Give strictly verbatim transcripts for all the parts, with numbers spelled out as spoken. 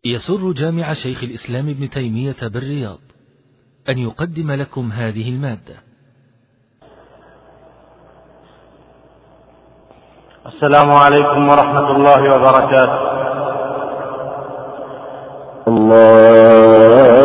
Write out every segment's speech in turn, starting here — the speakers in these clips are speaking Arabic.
يسر جامع شيخ الإسلام ابن تيمية بالرياض أن يقدم لكم هذه المادة. السلام عليكم ورحمة الله وبركاته. الله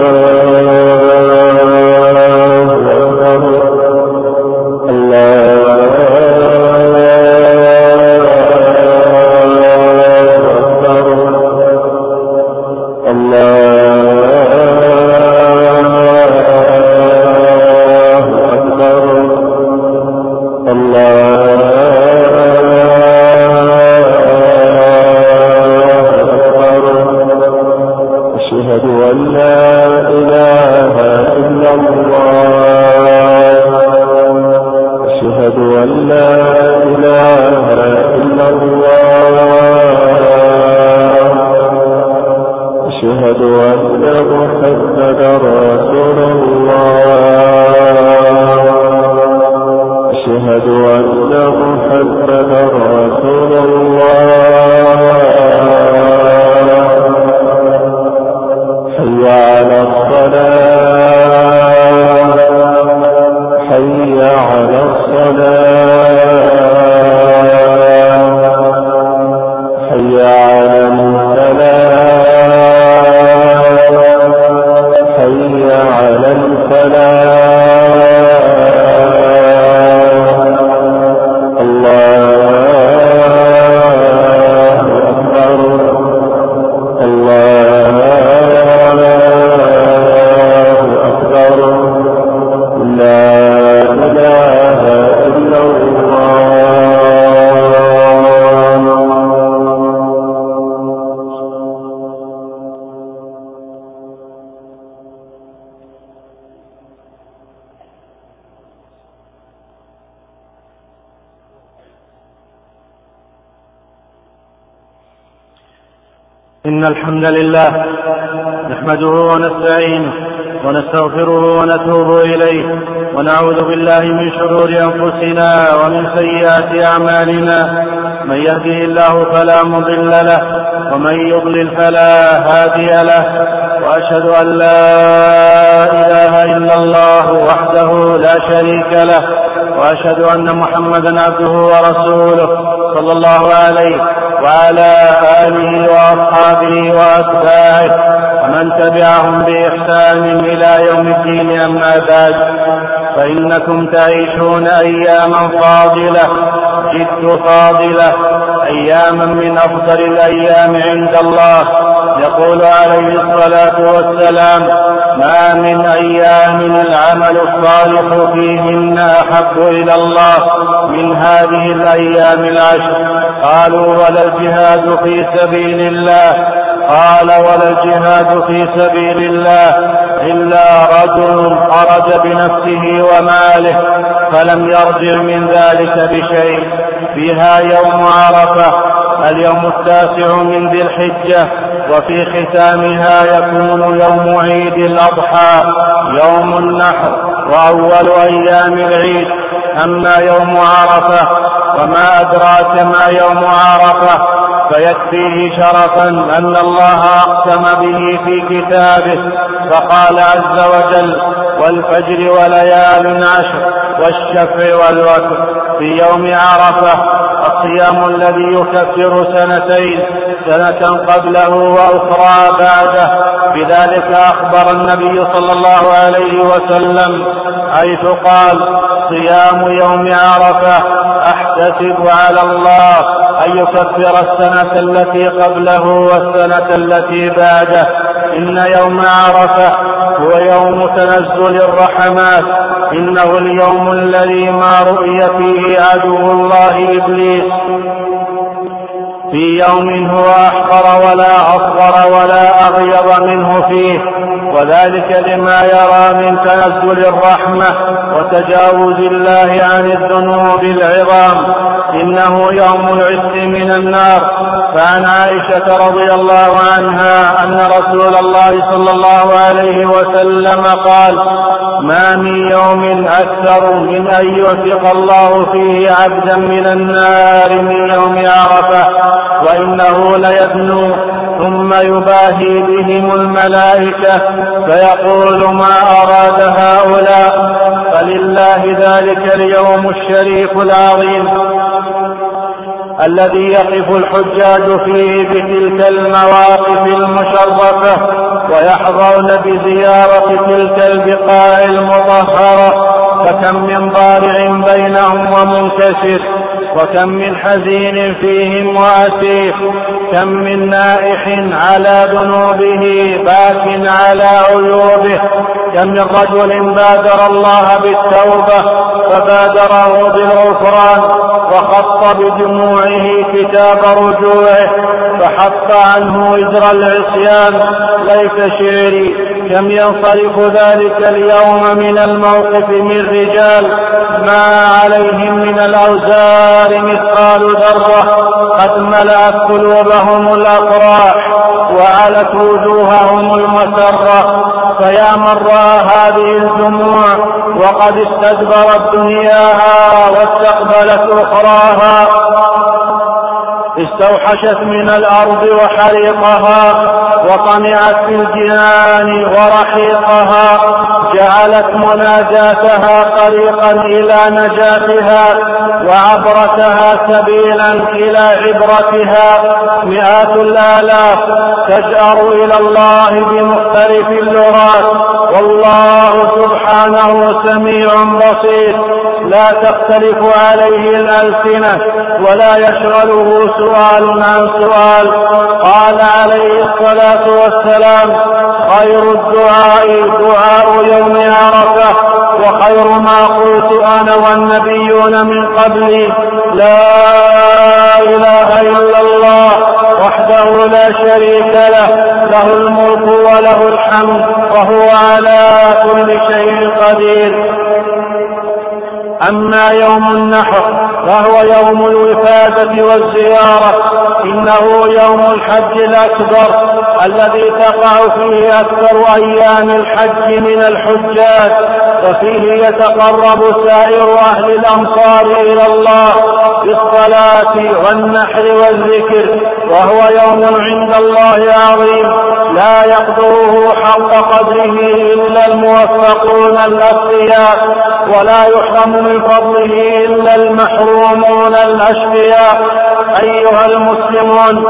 إن الحمد لله نحمده ونستعينه ونستغفره ونتوب إليه ونعوذ بالله من شرور أنفسنا ومن سيئات أعمالنا. من يهده الله فلا مضل له ومن يضلل فلا هادي له، وأشهد أن لا إله إلا الله وحده لا شريك له، وأشهد أن محمدا عبده ورسوله صلى الله عليه وعلى آله وأصحابه وأتباعه ومن تبعهم بإحسان إلى يوم الدين. أما بعد، فإنكم تعيشون أياما فاضلة جد فاضلة، أياما من أفضل الأيام عند الله. يقول عليه الصلاة والسلام: ما من أيام العمل الصالح فيهن أحب إلى الله من هذه الأيام العشر. قالوا: ولا الجهاد في سبيل الله؟ قال: ولا الجهاد في سبيل الله إلا رجل خرج بنفسه وماله فلم يرجع من ذلك بشيء. فيها يوم عرفة، اليوم التاسع من ذي الحجة، وفي ختامها يكون يوم عيد الأضحى يوم النحر وأول أيام العيد. أما يوم عرفة وما أدراك ما يوم عرفة، فيكفيه شرفا أن الله أقسم به في كتابه فقال عز وجل: والفجر وليال عشر والشفع والوتر. في يوم عرفة الصيام الذي يكفر سنتين، سنة قبله وأخرى بعده. بذلك أخبر النبي صلى الله عليه وسلم حيث قال: صيام يوم عرفة أحتسب على الله أن يكفر السنة التي قبله والسنة التي بعده. إن يوم عرفة هو يوم تنزل الرحمات، إنه اليوم الذي ما رؤي فيه عدو الله إبليس في يوم هو أحقر ولا أصغر ولا أغيظ منه فيه، وذلك لما يرى من تنزل الرحمة وتجاوز الله عن الذنوب العظام. إنه يوم العتق من النار. فعن عائشة رضي الله عنها أن رسول الله صلى الله عليه وسلم قال: ما من يوم أكثر من أن يعتق الله فيه عبدا من النار من يوم عرفة، وإنه ليدنو ثم يباهي بهم الملائكة فيقول ما أراد هؤلاء. فلله ذلك اليوم الشريف العظيم الذي يقف الحجاج فيه بتلك المواقف المشرفة ويحظون بزيارة تلك البقاع المطهرة. فكم من ضارع بينهم ومنكسر، وكم من حزين فيهم وأسير، كم من نائح على ذنوبه باك على عيوبه، كم من رجل بادر الله بالتوبة فبادره بالغفران وخط بدموعه كتاب رجوعه فحط عنه وزر العصيان. ليس شعري كم ينصرف ذلك اليوم من الموقف من رجال ما عليهم من الأوزار مثقال ذرة قد ملأت قلوبهم الأقراح وعلت وجوههم المسرة. فيا من رأى هذه الدموع وقد استدبرت دنياها واستقبلت أخراها، استوحشت من الأرض وحريقها وطمعت في الجنان ورحيقها، جعلت مناجاتها طريقا إلى نجاتها وعبرتها سبيلا إلى عبرتها. مئات الآلاف تجأر إلى الله بمختلف اللغات والله سبحانه سميع بصير لا تختلف عليه الألسنة ولا يشغله سؤال عن سؤال. قال عليه الصلاة والسلام خير الدعاء دعاء يوم عرفة وخير ما قلت أنا والنبيون من قبلي لا إله إلا الله وحده لا شريك له له الملك وله الحمد وهو على كل شيء قدير. أما يوم النحر فهو يوم الوفادة والزيارة، إنه يوم الحج الأكبر الذي تقع فيه أكثر أيام الحج من الحجاج، وفيه يتقرب سائر أهل الأمصار إلى الله بالصلاة والنحر والذكر، وهو يوم عند الله عظيم لا يقدره حق قدره إلا الموفقون الأتقياء ولا يحرم من فضله إلا المحرومون الأشقياء. أيها المسلمون،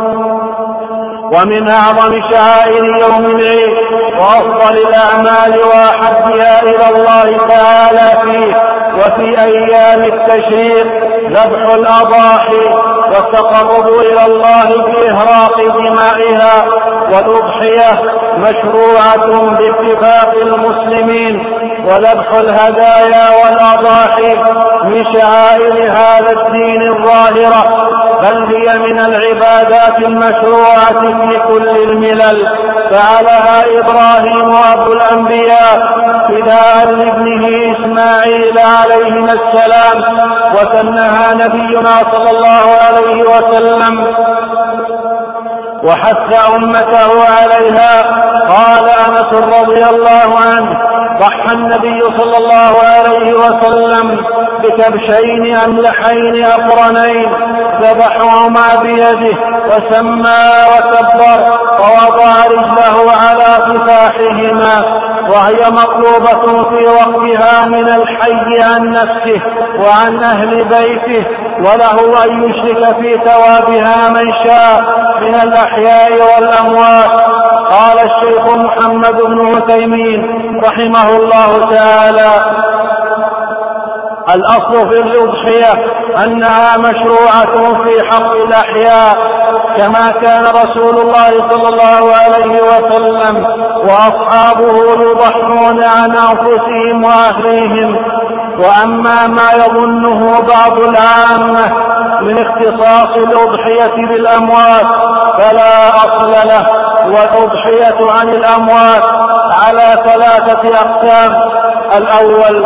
ومن أعظم شعائر يوم العيد وأفضل الأعمال وأحبها إلى الله تعالى فيه وفي أيام التشريق ذبح الأضاحي والتقرب إلى الله بإهراق دمائها، والأضحية مشروعة باتفاق المسلمين، وذبح الهدايا والأضاحي من شعائر هذا الدين الظاهرة، بل هي من العبادات المشروعة في كل الملل. فعلها إبراهيم أبو الأنبياء فداء لابنه إسماعيل عليهما السلام، وسنها نبينا صلى الله عليه وسلم وحث أمته عليها. قال أنس رضي الله عنه ضحى النبي صلى الله عليه وسلم بكبشين أملحين أقرنين ذبحهما بيده وسمى وكبر ووضع رجله على كفاحهما، وهي مطلوبة في وقتها من الحي عن نفسه وعن أهل بيته، وله أن يشرك في ثوابها من شاء من الأحياء والأموات. قال الشيخ محمد بن عثيمين رحمه الله تعالى الأصل في الأضحية أنها مشروعة في حق الأحياء، كما كان رسول الله صلى الله عليه وسلم وأصحابه يضحون عن أنفسهم وأهليهم. وأما ما يظنه بعض العامة من اختصاص الأضحية بالأموات فلا أصل له، والأضحية عن الأموات على ثلاثة أقسام: الأول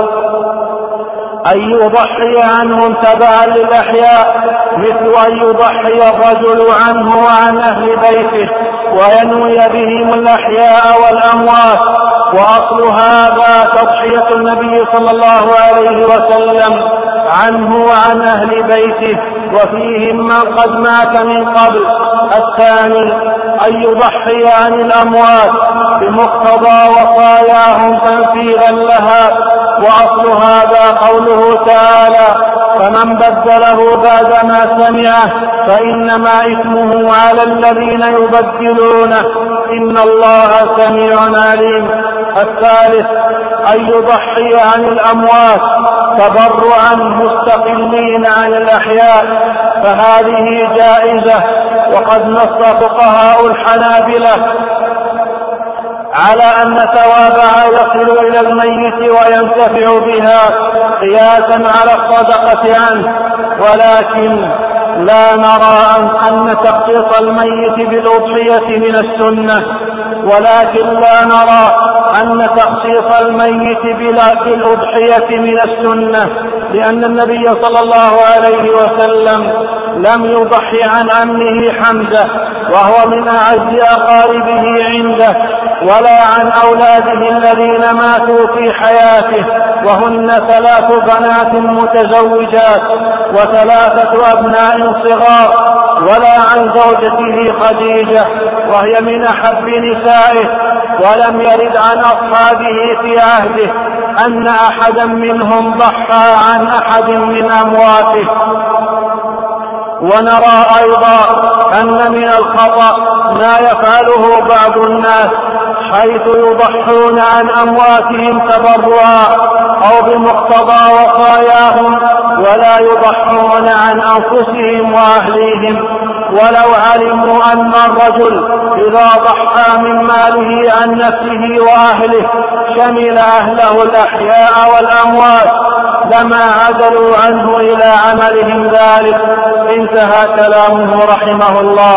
أن يضحي عنهم تبعا للأحياء، مثل أن يضحي الرجل عنه وعن أهل بيته وينوي بهم الأحياء والأموات. وأصل هذا تضحية النبي صلى الله عليه وسلم عنه وعن أهل بيته، وفيهم من قد مات من قبل. الثاني أن يضحي عن الأموات بمقتضى وصاياهم تنفيذا لها، وأصل هذا قوله تعالى: فمن بدله بعدما سمعه فإنما إثمه على الذين يبدلونه إن الله سميع عليم. الثالث أن يضحي عن الأموات تبرعا مستقلين عن الأحياء، فهذه جائزة، وقد نص فقهاء الحنابلة على أن ثوابها يصل إلى الميت وينتفع بها قياسا على الصدقة عنه، ولكن لا نرى أن تخصيص الميت بالأضحية من السنة ولكن لا نرى أن تخصيص الميت بالأضحية من السنة لأن النبي صلى الله عليه وسلم لم يضحي عن عمه حمزة وهو من أعز أقاربه عنده، ولا عن أولاده الذين ماتوا في حياته وهن ثلاث بنات متزوجات وثلاثة أبناء صغار، ولا عن زوجته خديجة وهي من أحب نسائه، ولم يرد عن أصحابه في عهده أن أحدا منهم ضحى عن أحد من أمواته. ونرى أيضا أن من الخطأ ما يفعله بعض الناس حيث يضحون عن أمواتهم تبرعا أو بمقتضى وصاياهم ولا يضحون عن أنفسهم وأهليهم، ولو علموا أن الرجل إذا ضحى من ماله عن نفسه وأهله شمل أهله الأحياء والأموات لما عدلوا عنه إلى عملهم ذلك. انتهى كلامه رحمه الله.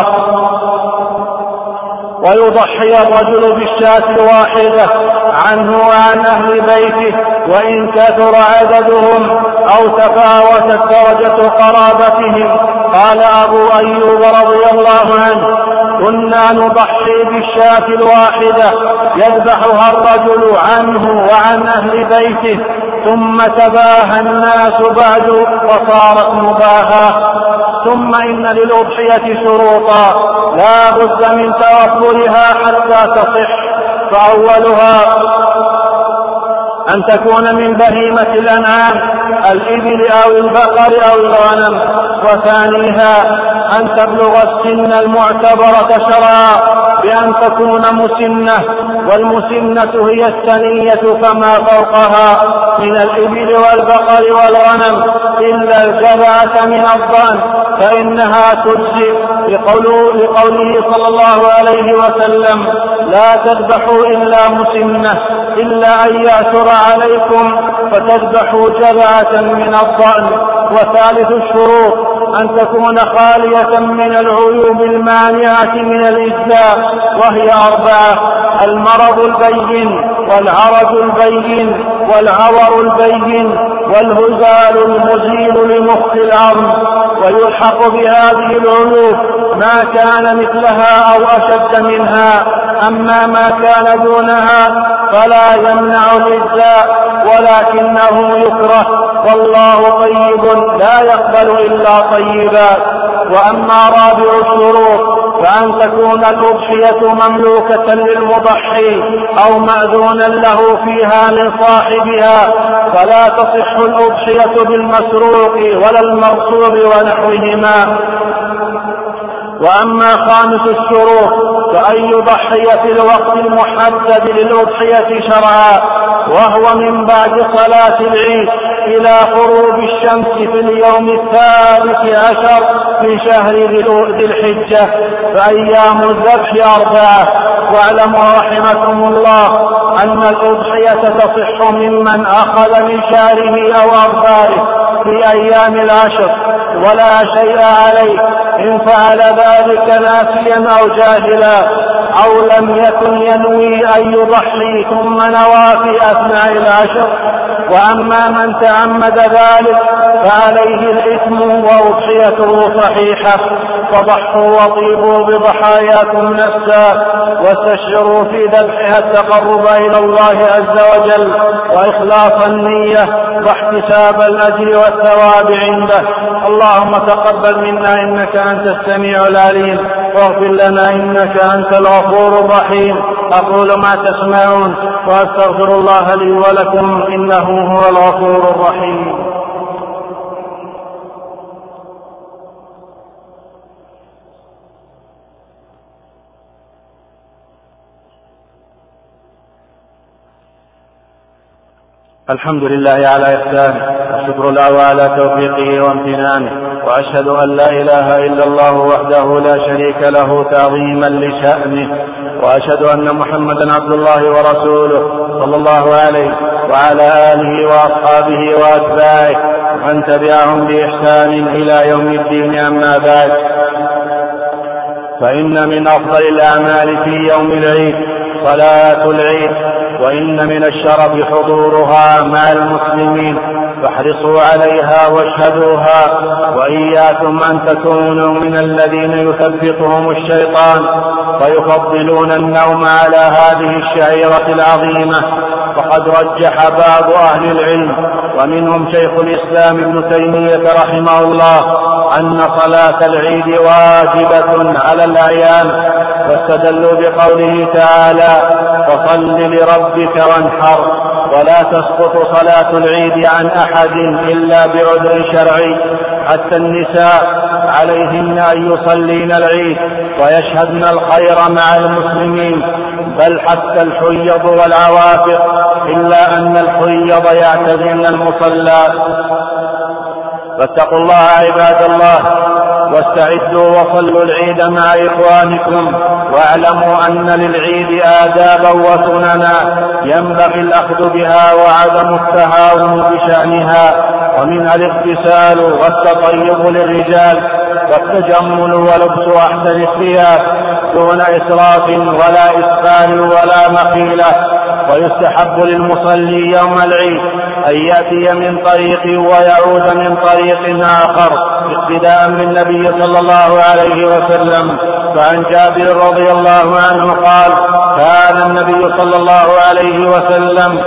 ويضحي الرجل بالشاة الواحدة عنه وعن أهل بيته وإن كثر عددهم أو تفاوتت درجة قرابتهم. قال أبو أيوب رضي الله عنه: كنا نضحي بالشاة الواحدة يذبحها الرجل عنه وعن أهل بيته ثم تباهى الناس بعد وصارت مباهاة. ثم إن للأضحية شروطا لا بد من توفرها حتى تصح، فأولها أن تكون من بهيمة الأنعام الإبل أو البقر أو الغنم، وثانيها أن تبلغ السن المعتبرة شرعا بأن تكون مسنة، والمسنة هي السنية فما فوقها من الإبل والبقر والغنم إلا الجذعة من الضأن فإنها تجزي، لقوله صلى الله عليه وسلم: لا تذبحوا إلا مسنة إلا أن يعثر عليكم فتذبحوا جذعة من الضأن. وثالث الشروط أن تكون خالية من العيوب المانعة من الإجزاء، وهي أربعة: المرض البين والعرج البين والعور البين والهزال المزيل لمخ العظم. ويلحق بهذه العيوب ما كان مثلها أو أشد منها، أما ما كان دونها فلا يمنع الإجزاء ولكنه يكره، والله طيب لا يقبل إلا طيبات. وأما رابع الشروط فأن تكون الأضحية مملوكة للمضحي أو مأذونا له فيها من صاحبها، فلا تصح الأضحية بالمسروق ولا المغصوب ونحوهما. وأما خامس الشروط فأن يضحي في الوقت المحدد للأضحية شرعا، وهو من بعد صلاة العيد إلى غروب الشمس في اليوم الثالث عشر من شهر ذي الحجة، فأيام الذبح أربعة. واعلموا رحمكم الله أن الأضحية تصح ممن أخذ من شعره أو أظفاره في أيام العشر ولا شيء عليه إن فعل ذلك ناسيا أو جاهلا. أو لم يكن ينوي أن يضحي ثم نوى في أثناء العشر. وأما من تعمد ذلك فعليه الإثم وأضحيته صحيحة. فضحوا وطيبوا بضحاياكم نفسا واستشعروا في ذبحها التقرب إلى الله عز وجل وإخلاص النية واحتساب الأجر والثواب عنده. اللهم تقبل منا إنك أنت السميع العليم واغفر لنا إنك أنت الغفور الرحيم. أقول ما تسمعون وأستغفر الله لي ولكم إنه هو الغفور الرحيم. الحمد لله على إحسانه والشكر له على توفيقه وامتنانه، وأشهد أن لا إله إلا الله وحده لا شريك له تعظيما لشأنه، وأشهد أن محمدا عبد الله ورسوله صلى الله عليه وعلى آله وأصحابه وأتباعه ومن تبعهم بإحسان إلى يوم الدين. أما بعد، فإن من أفضل الأعمال في يوم العيد صلاة العيد، وإن من الشرف حضورها مع المسلمين، فاحرصوا عليها واشهدوها، وإياكم أن تكونوا من الذين يثبطهم الشيطان ويفضلون النوم على هذه الشعيرة العظيمة. وقد رجح بعض أهل العلم ومنهم شيخ الإسلام ابن تيمية رحمه الله أن صلاة العيد واجبة على الأعيان، واستدلوا بقوله تعالى: فصل لربك وانحر. ولا تسقط صلاة العيد عن أحد إلا بعذر شرعي، حتى النساء عليهن أن يصلين العيد ويشهدن الخير مع المسلمين، بل حتى الحيض والعوافق، إلا أن الحيض يعتزلن المصلى. فاتقوا الله عباد الله، واستعدوا وصلوا العيد مع إخوانكم، واعلموا أن للعيد آدابا وسننا ينبغي الأخذ بها وعدم التهاون بشأنها، ومنها الاغتسال والتطيب للرجال والتجمل ولبس أحسن الثياب دون إسراف ولا إسفال ولا مخيلة. ويستحب للمصلي يوم العيد أن يأتي من طريق ويعود من طريق آخر اقتداء بالنبي صلى الله عليه وسلم. فعن جابر رضي الله عنه قال: كان النبي صلى الله عليه وسلم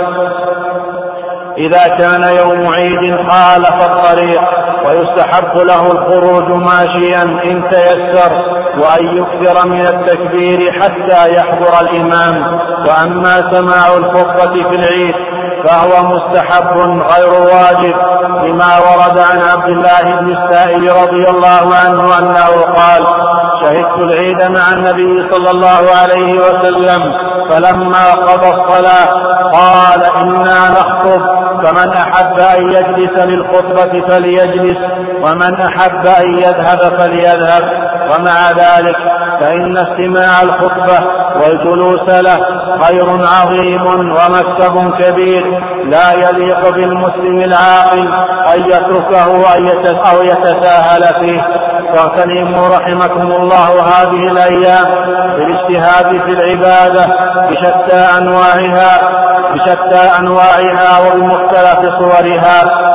إذا كان يوم عيد خالف الطريق، ويستحب له الخروج ماشيا إن تيسر، وأن يكثر من التكبير حتى يحضر الإمام. وأما سماع الخطبة في العيد فهو مستحب غير واجب، لما ورد عن عبد الله بن السائب رضي الله عنه أنه قال: شهدت العيد مع النبي صلى الله عليه وسلم، فلما قضى الصلاة قال: إنا نخطب، فمن أحب أن يجلس للخطبة فليجلس، ومن أحب أن يذهب فليذهب. ومع ذلك فإن استماع الخطبة والجلوس له خير عظيم ومكسب كبير، لا يليق بالمسلم العاقل أن يتركه أو يتساهل فيه. فاغتنموا رحمكم الله هذه الأيام بالاجتهاد في العبادة بشتى أنواعها بشتى أنواعها وبمختلف صورها.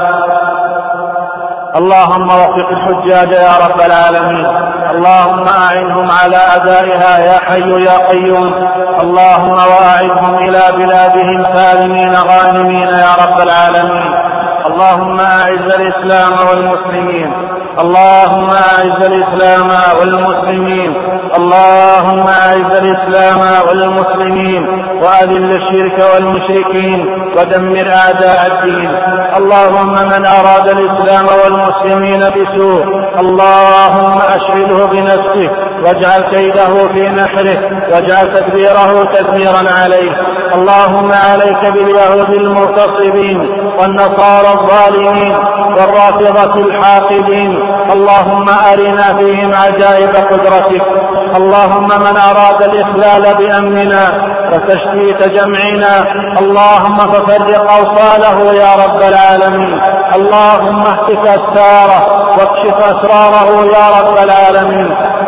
اللهم وفق الحجاج يا رب العالمين، اللهم أعنهم على أدائها يا حي يا قيوم، اللهم وأعدهم إلى بلادهم سالمين غانمين يا رب العالمين. اللهم أعز الإسلام والمسلمين، اللهم أعز الإسلام والمسلمين، اللهم أعز الإسلام والمسلمين، وأذل الشرك والمشركين، ودمر أعداء الدين. اللهم من أراد الإسلام والمسلمين بسوء اللهم أشغله بنفسه، واجعل كيده في نحره، واجعل تدبيره تدميرا عليه. اللهم عليك باليهود المغتصبين والنصارى الظالمين والرافضة الحاقدين، اللهم أرنا فيهم عجائب قدرتك. اللهم من أراد الإخلال بأمننا وتشتيت جمعنا اللهم ففرق أوصاله يا رب العالمين. اللهم اهتك أسراره واكشف أسراره يا رب العالمين.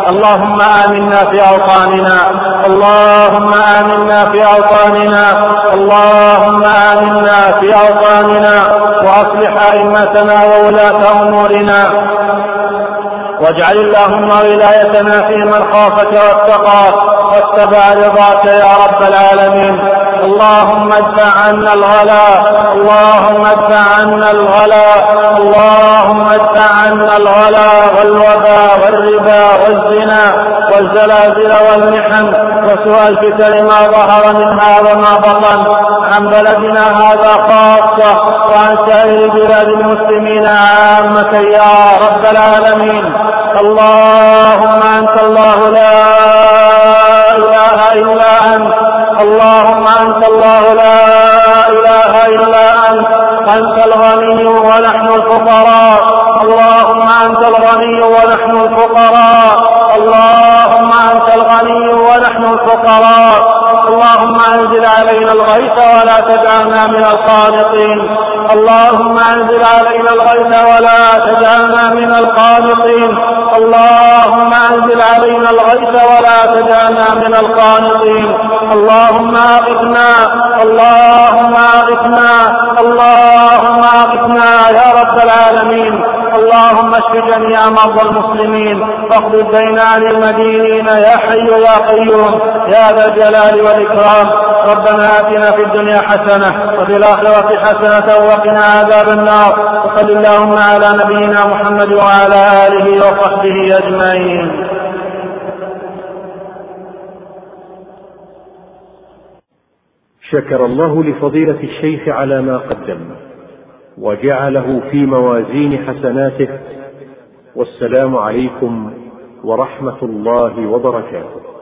اللهم آمنا في أوطاننا، اللهم آمنا في أوطاننا، اللهم آمنا في أوطاننا، وأصلح أئمتنا وولاة أمورنا، واجعل اللهم ولايتنا في من خافك واتقاك واتبع رضاك يا رب العالمين. اللهم ادفع عنا الغلاء، اللهم ادفع عنا الغلاء، اللهم ادفع عنا الغلاء والوباء والربا والزنا والزلازل والمحن وسوء الفتن ما ظهر منها وما بطن عن بلدنا هذا خاصة وعن سائر بلاد المسلمين عامة يا رب العالمين. اللهم أنت الله لا إله إلا أنت، اللهم أنت الله لا إله إلا أنت، أنت الغني ونحن الفقراء، اللهم أنت الغني ونحن الفقراء، اللهم أنت الغني ونحن الفقراء، اللهم أنزل علينا الغيث ولا تجعلنا من القانطين، اللهم أنزل علينا الغيث ولا تجعلنا من القانطين، اللهم أنزل علينا الغيث ولا تجعلنا من القانطين، اللهم أغثنا، اللهم أغثنا، اللهم أغثنا يا رب العالمين. اللهم اشف جميع مرضى المسلمين واقض الدين عن المدينين يا حي يا قيوم يا ذا الجلال والإكرام. ربنا آتنا في الدنيا حسنة وفي الآخرة حسنة وقنا عذاب النار، وصل اللهم على نبينا محمد وعلى آله وصحبه أجمعين. شكر الله لفضيلة الشيخ على ما قدم وجعله في موازين حسناته، والسلام عليكم ورحمة الله وبركاته.